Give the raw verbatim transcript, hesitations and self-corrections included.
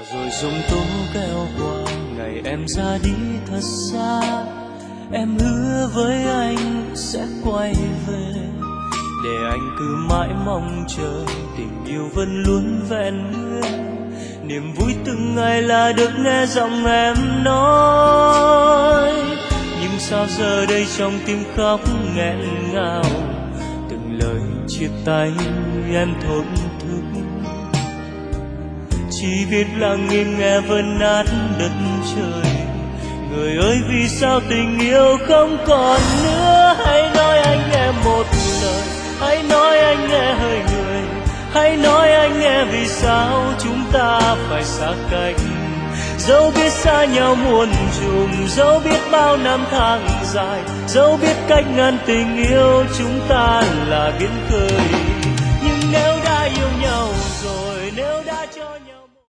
rồi dùng tố keo qua ngày em ra đi thật xa. Em hứa với anh sẽ quay về, để anh cứ mãi mong chờ tình yêu vẫn luôn vẹn nguyên. Niềm vui từng ngày là được nghe giọng em nói, nhưng sao giờ đây trong tim khóc nghẹn ngào, từng lời chia tay em thổn thức. Chỉ biết lặng im nghe vỡ nát đất trời. Người ơi vì sao tình yêu không còn nữa? Hãy nói anh nghe một lời, hãy nói anh nghe hơi người, hãy nói anh nghe vì sao chúng ta phải xa cách. Dẫu biết xa nhau muôn trùng, dẫu biết bao năm tháng dài, dẫu biết cách ngăn tình yêu chúng ta là biển khơi. Nhưng nếu đã yêu nhau rồi, nếu đã